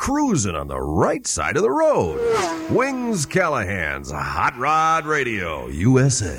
cruising on the right side of the road. Wings Callahan's Hot Rod Radio USA.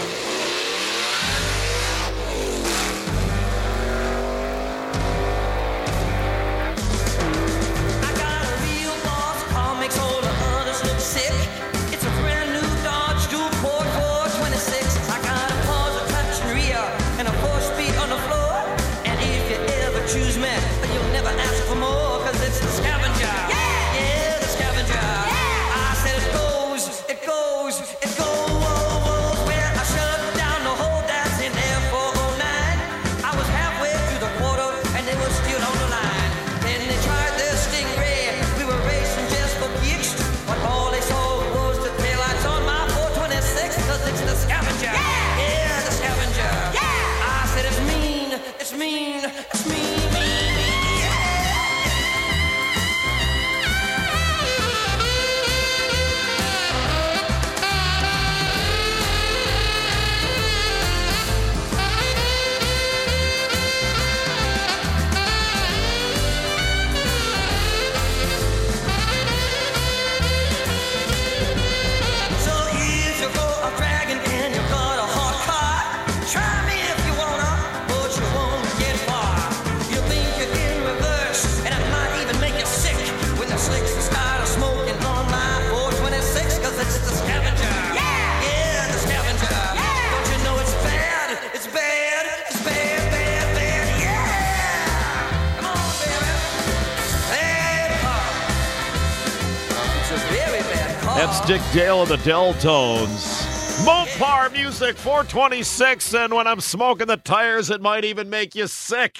That's Dick Dale of the Deltones. Mopar Music 426, and when I'm smoking the tires, it might even make you sick.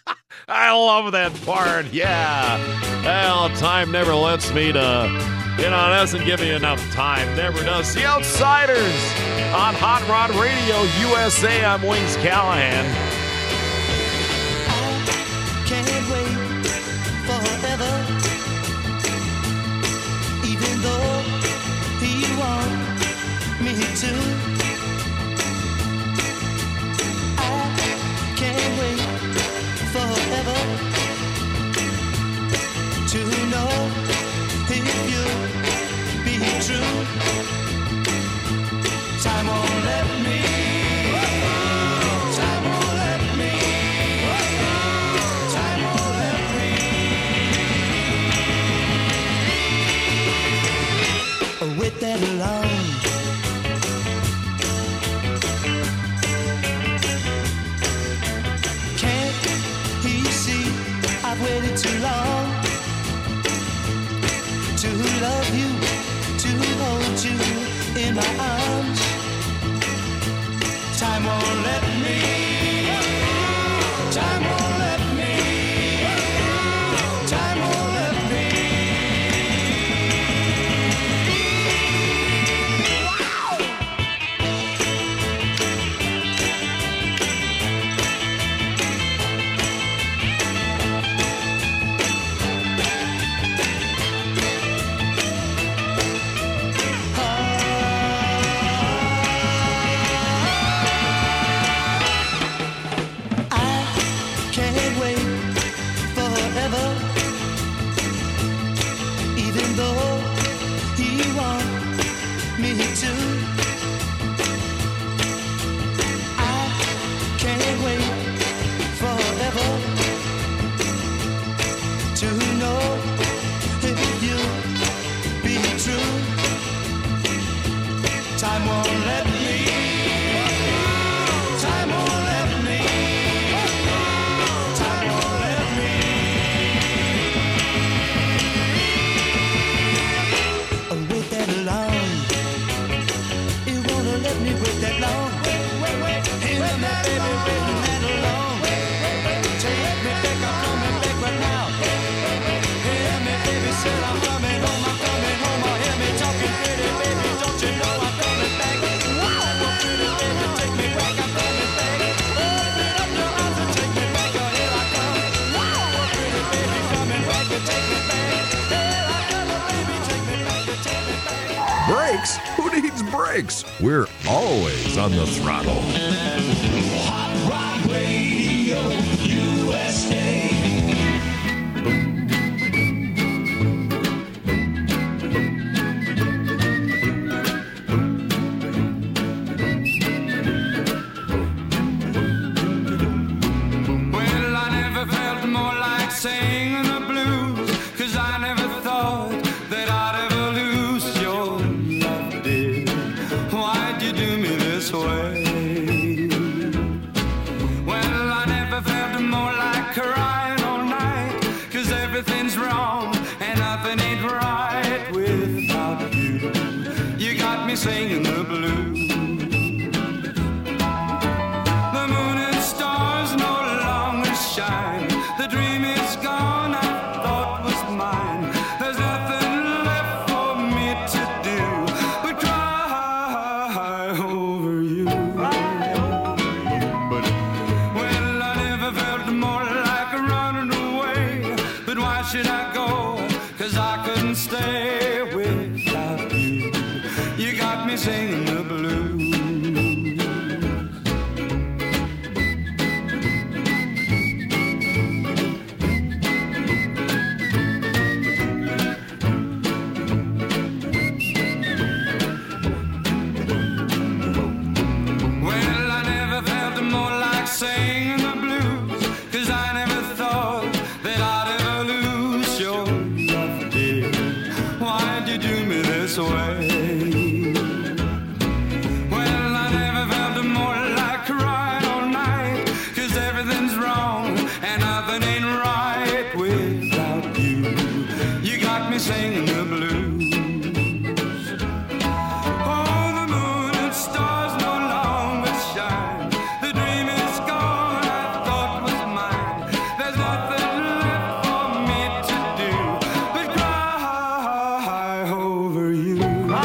I love that part, yeah. Well, time never lets me to, it doesn't give me enough time. Never does. The Outsiders on Hot Rod Radio USA. I'm Wings Callahan. I can't wait forever, even though he wants me to. I can't wait forever to know if you'll be true. Time won't let me. Time won't let me. Time won't let me. With that alone. I've waited too long to love you, to hold you in my arms. Time won't let me. Time won't let me. Time won't let me. Brakes? Who needs brakes? We're always on the throttle. Hot Rod Radio USA. everything's wrong and nothing ain't right without you. You got me singing the blues. The moon and stars no longer shine. The dream is gone, I thought was mine. There's nothing left for me to do but cry over you. But well, I never felt more like running away. But why should I go? 'Cause I couldn't stay without you. You got me singing the blues. Well, I never felt more like singing the blues. 'Cause I never thought that I'd ever lose your love, dear. Why'd you do me this way? Well, I never felt more like crying all night. 'Cause everything's wrong and nothing ain't right without you. You got me singing the blues. Oh, the moon and stars no longer shine. The dream is gone, I thought was mine. There's nothing left for me to do but cry over you.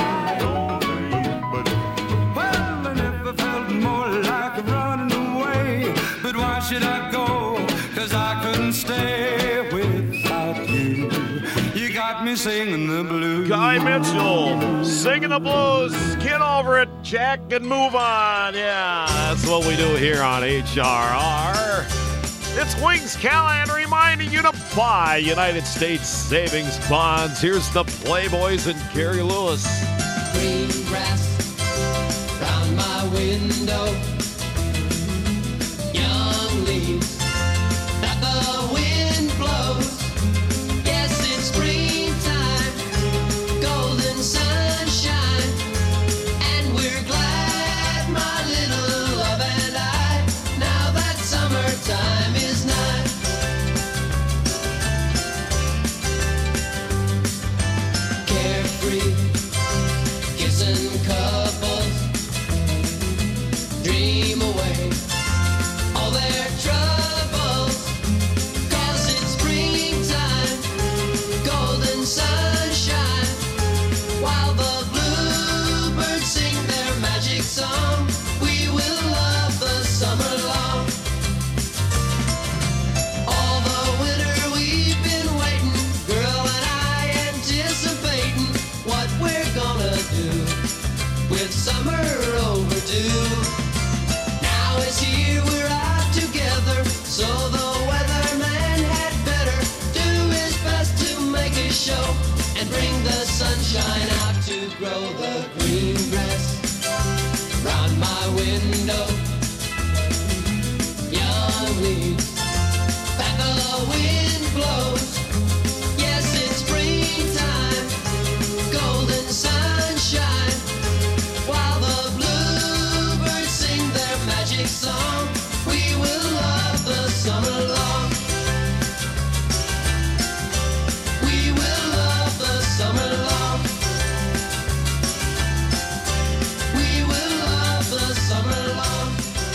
But, well, I never felt more like running away. But why should I go? 'Cause I couldn't stay without you. You got me singing the blues. Guy Mitchell singing the blues. Get over it, Jack, and move on. Yeah, that's what we do here on HRR. It's Wings Callahan reminding you to buy United States savings bonds. Here's the Playboys and Gary Lewis. Green grass round my window, young leaves that the wind blows. Yes, it's springtime, golden sunshine, and we're glad, my little love and I, now that summertime is nigh. Carefree, kissing couples, dream away all their troubles. 'Cause it's springtime, golden sunshine, while the bluebirds sing their magic song. We will love the summer long. All the winter we've been waiting, girl and I anticipating what we're gonna do with summer overdue. Now it's here, we're out together, so the weatherman had better do his best to make a show and bring the sunshine out to grow the green grass round my window. Young leaves that the wind blows. Yes, it's springtime, golden sunshine, while the bluebirds sing their magic song. We will love the summer long. We will love the summer long. We will love the summer long.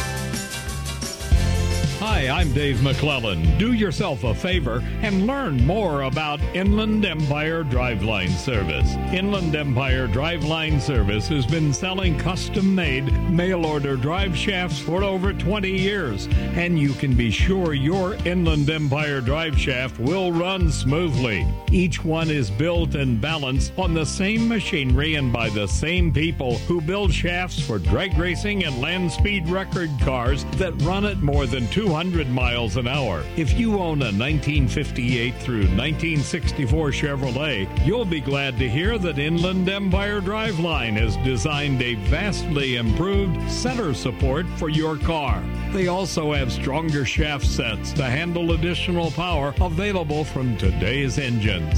Hi, I'm Dave McClellan. Do yourself a favor and learn more about Inland Empire Driveline Service. Inland Empire Driveline Service has been selling custom-made mail-order drive shafts for over 20 years, and you can be sure your Inland Empire drive shaft will run smoothly. Each one is built and balanced on the same machinery and by the same people who build shafts for drag racing and land speed record cars that run at more than 200 miles an hour. If you own a 1958 through 1964 Chevrolet, you'll be glad to hear that Inland Empire Driveline has designed a vastly improved center support for your car. They also have stronger shaft sets to handle additional power available from today's engines.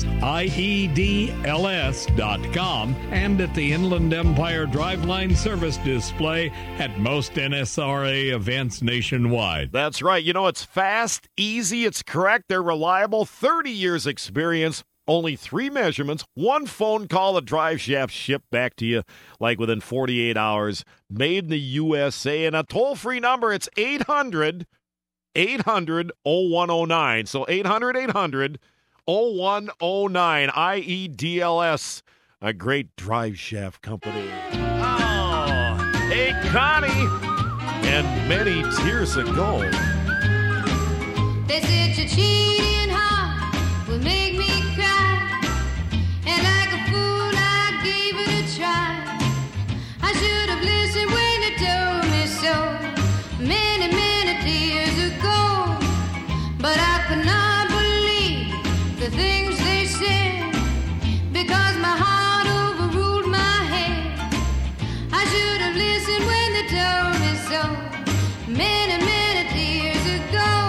IEDLS.com and at the Inland Empire Driveline service display at most NSRA events nationwide. That's right. You know, know, it's fast, easy, it's correct, they're reliable, 30 years experience, only 3 measurements, 1 phone call, a drive shaft shipped back to you like within 48 hours, made in the USA, and a toll-free number, it's 800-0109. So 800-0109, IEDLS, a great drive shaft company. Oh, hey, Connie, and many tears ago. They said your cheating heart will make me cry, and like a fool I gave it a try. I should have listened when they told me so many, many years ago, but I could not believe the things they said, because my heart overruled my head. I should have listened when they told me so many, many years ago.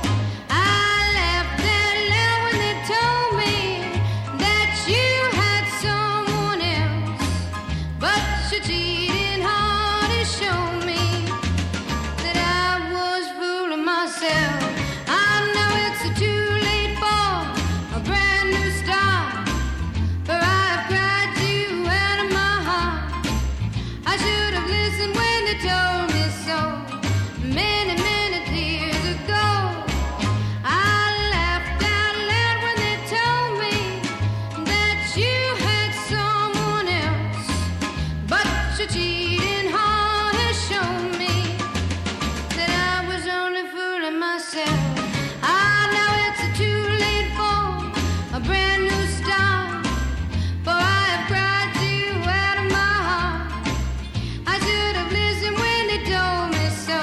Cheating heart has shown me that I was fooling myself. I know it's too late for a brand new start, for I've cried you out of my heart. I should have listened when they told me so many, many years ago. I laughed out loud when they told me that you had someone else. But your cheating heart has shown me that I was only fooling myself. I know it's too late for a brand new start, for I have cried you out of my heart. I should have listened when they told me so.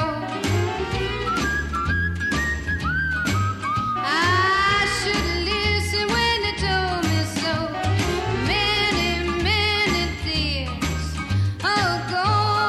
I should have listened when they told me so many, many years ago.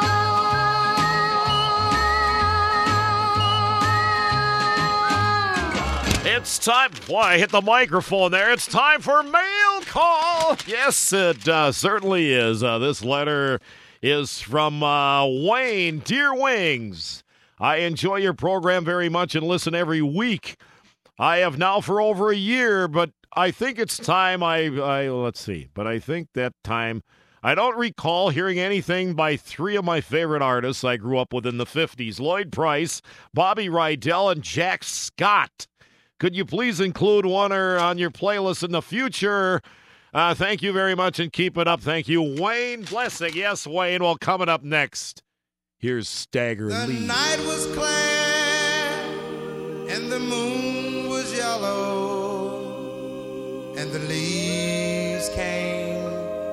It's time. Boy, I hit the microphone there. It's time for mail call. Yes, it certainly is. This letter is from Wayne. Dear Wings, I enjoy your program very much and listen every week. I have now for over a year, but I think it's time let's see. But I think that time, I don't recall hearing anything by 3 of my favorite artists I grew up with in the 50s, Lloyd Price, Bobby Rydell, and Jack Scott. Could you please include one on your playlist in the future? Thank you very much and keep it up. Thank you, Wayne Blessing. Yes, Wayne. Well, coming up next, here's Stagger The Lee. night was clear and the moon was yellow, and the leaves came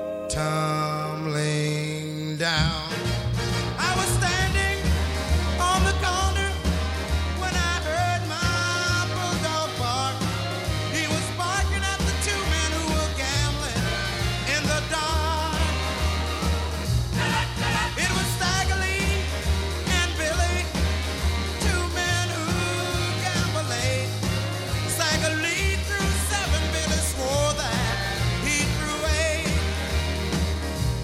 tumbling down. I was standing on the corner when I heard my bulldog bark. He was barking at the 2 men who were gambling in the dark. It was Stagger Lee and Billy, 2 men who gamble late. Stagger Lee threw 7, Billy swore that he threw 8.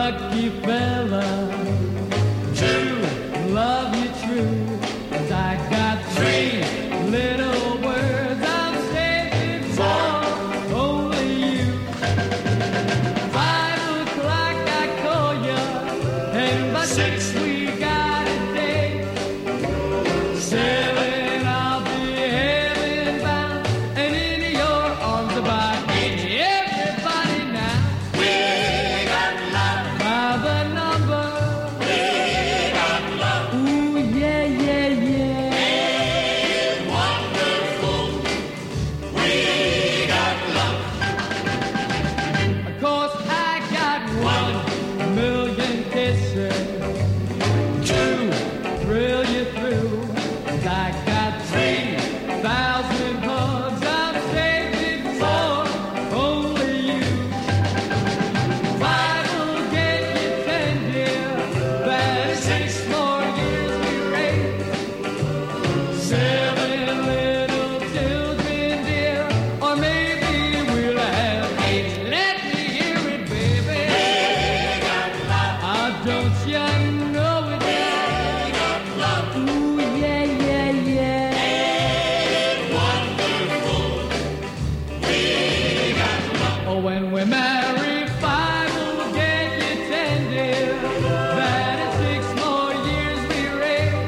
lucky fella. True, love you true. 'Cause I got 3 little words I'm saving for only you. 5 o'clock I call you, and by 6 we got a date. 7 I'll be heaven bound, and in your arms about 8. Everybody now, we got love by the number. We got love. Ooh yeah yeah yeah. It's wonderful. We got love. Of course I got 1,000,000 kisses. 2 thrill you through. 'Cause I got 3,000 hugs I'm saving for only you. 5 will get you 10, dear. That's 6 more years we raise. 7 little children, dear. Or maybe we'll have 8. Let me hear it, baby. We got love. Oh, don't you know it? We got love. Ooh, yeah, yeah, yeah. It's wonderful. We got love. Oh, when we marry, 5 will get you 10, dear. That is 6 more years we raise.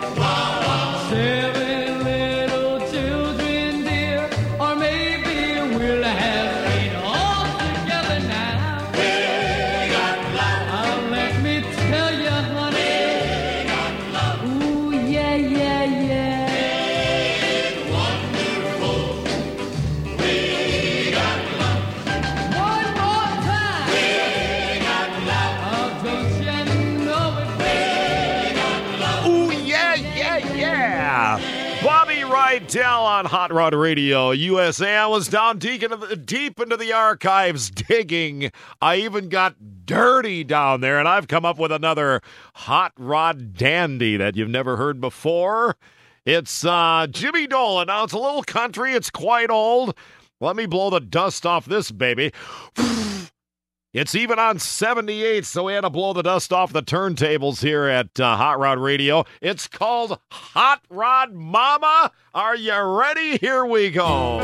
7 little children, dear. Or maybe we'll have 8 all together now. We got love. Oh, let me tell you, honey. We got love. Ooh, yeah, yeah, yeah. It's wonderful. We got love. One more time. We got love. Oh, don't you know it? We got love. Ooh, yeah, yeah, yeah. Bobby Rydell on Hot Rod Radio USA. I was down deep into the archives digging. I even got dirty down there, and I've come up with another Hot Rod dandy that you've never heard before. It's Jimmy Dolan. Now, it's a little country. It's quite old. Let me blow the dust off this baby. It's even on 78, so we had to blow the dust off the turntables here at Hot Rod Radio. It's called Hot Rod Mama. Are you ready? Here we go.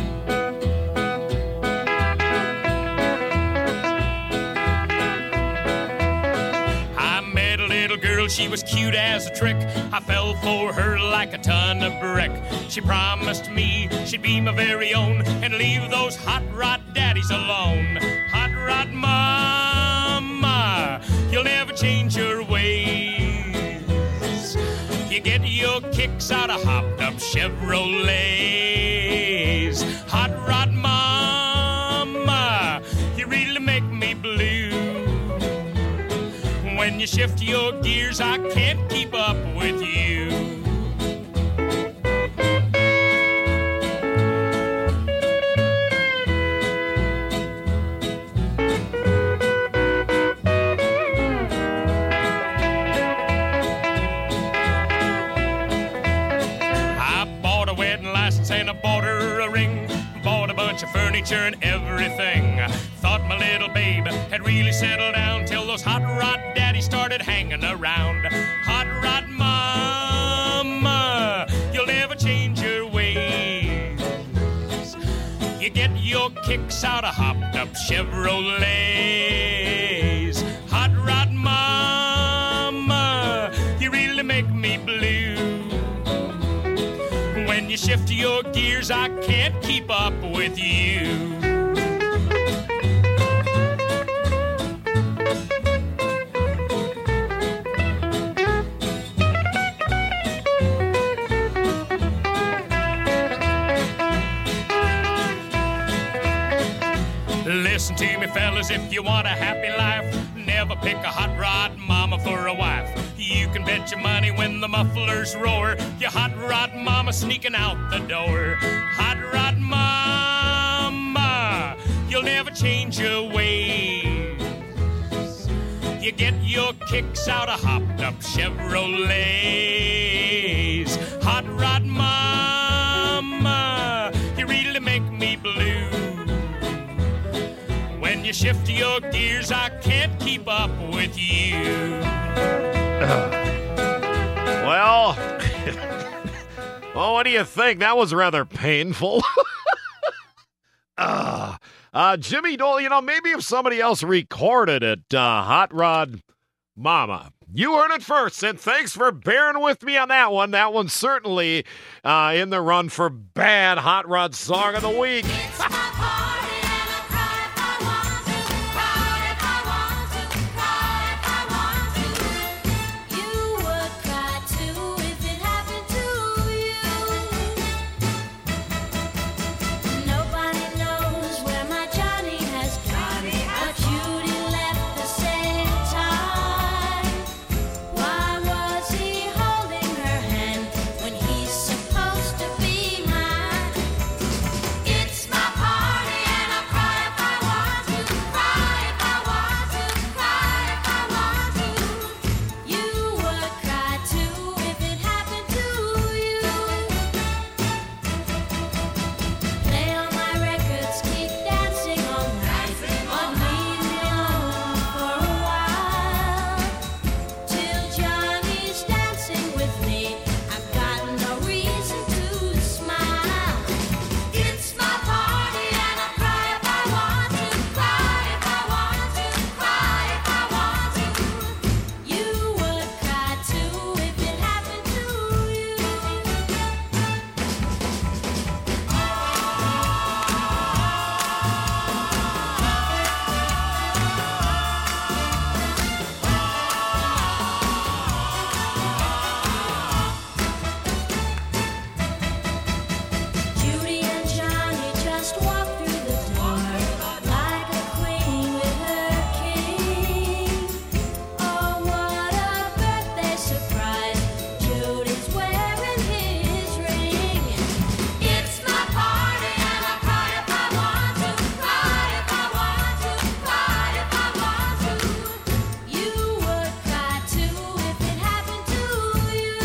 I met a little girl, she was cute as a trick. I fell for her like a ton of brick. She promised me she'd be my very own and leave those hot rod daddies alone. Hot rod mama, you'll never change your ways. You get your kicks out of hopped up Chevrolets. Hot rod mama, you really make me blue. When you shift your gears, I can't keep up with you. I bought a wedding license and I bought her a ring. Bought a bunch of furniture and everything. Thought my little babe had really settled down till those hot rod daddies started hanging around. Hot rod mama, you'll never change your ways. You get your kicks out of hopped up Chevrolets. Hot rod mama, you really make me blue. When you shift your gears, I can't keep up with you. Listen to me, fellas, if you want a happy life, never pick a hot rod mama for a wife. You can bet your money when the mufflers roar, your hot rod mama sneaking out the door. Hot rod mama, you'll never change your ways. You get your kicks out of hopped up Chevrolets. Hot rod mama, you really make me blue. When you you shift your gears, I can't keep up with you. Well, well, what do you think? That was rather painful. Jimmy Dole, you know, maybe if somebody else recorded it, Hot Rod Mama. You heard it first, and thanks for bearing with me on that one. That one's certainly in the run for bad Hot Rod Song of the Week. It's my party and I cry if I want to, cry if I want to, cry if I want to. You would cry too if it happened to you. Nobody knows where my Johnny has gone, but Judy left the same time. Why was he holding her hand when he's supposed to be mine? It's my party and I cry if I want to, cry if I want to, cry if I want to. You would cry too if it happened to you. Play all my records, keep dancing all night, but leave me alone for a while. Till Johnny's dancing with me, I've got no reason to smile. It's my party and I cry if I want to, cry if I want to, cry if I want to. You would cry too if it happened to you. Judy and Johnny just walked through the door like a queen with her king. Oh, what a birthday surprise! Judy's wearing his ring. It's my party and I cry if I want to, cry if I want to, cry if I want to. You would cry too if it happened to you.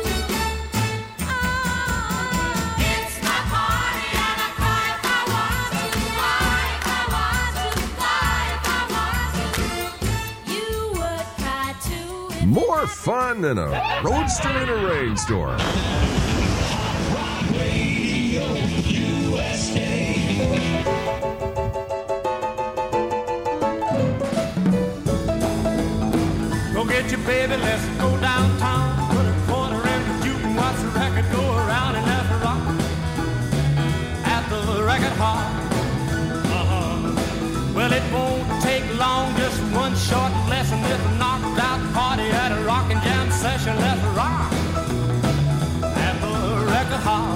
It's my party and I cry if I want to, cry if I want to, cry if I want to. You would cry too if More fun than a roadster in a rainstorm. Go get your baby, let's go downtown. Put a quarter in the juke and watch the record go around and let's rock at the record hall. Well, it won't take long, just one short lesson. It's a knocked out party at a rock and jam session. Let's rock at the record hall.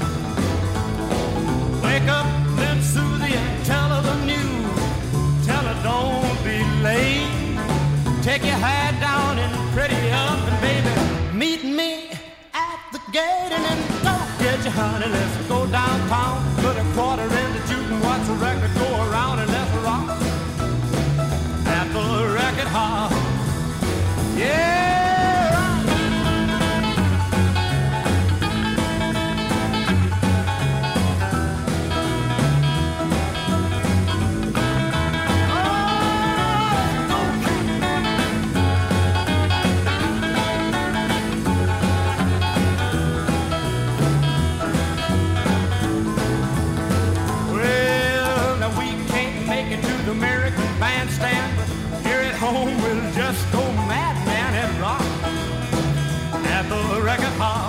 Wake up, then Susie, and tell her the news. Tell her don't be late. Take your hat down and pretty up, and baby, meet me at the gate, and then go get your honey. Let's go downtown, put a quarter in the juke and watch the record go around, and let's rock at the record hall. Yeah, rock. Well, now we can't make it to the American Bandstand, but here at home we'll just go madman and rock at the record hall.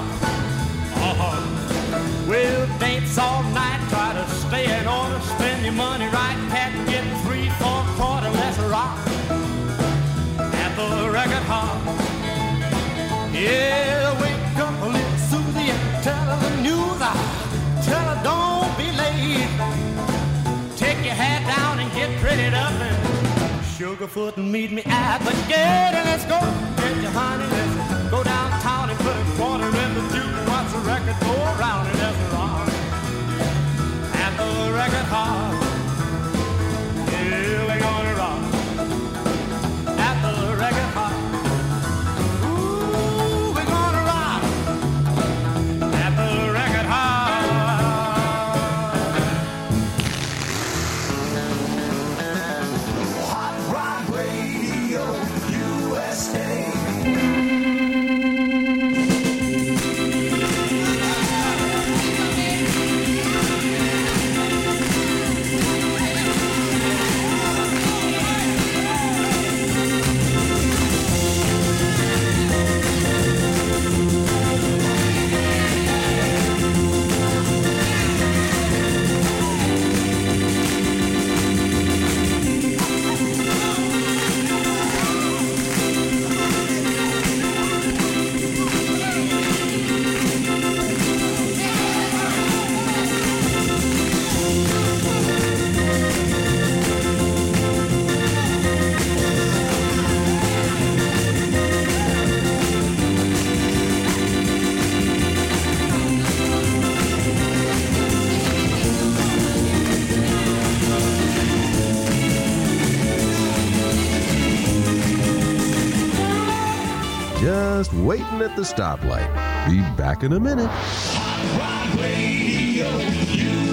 We'll dance all night, try to stay in order, spend your money right, cat, get 3 for a quarter. Let's rock at the record hall. Yeah, wake up, little Susie, and tell her the news. Tell her don't be late. Take your hat down and get prettied up, and Sugarfoot and meet me at the gate, and let's go get your honey. Let's go downtown and put a quarter in the juke and watch the record go around, and let's rock at the record hall. Yeah, we're gonna rock at the record hall. Ooh, we're gonna rock at the record hall. just waiting at the stoplight. Be back in a minute. Hot Rod Radio,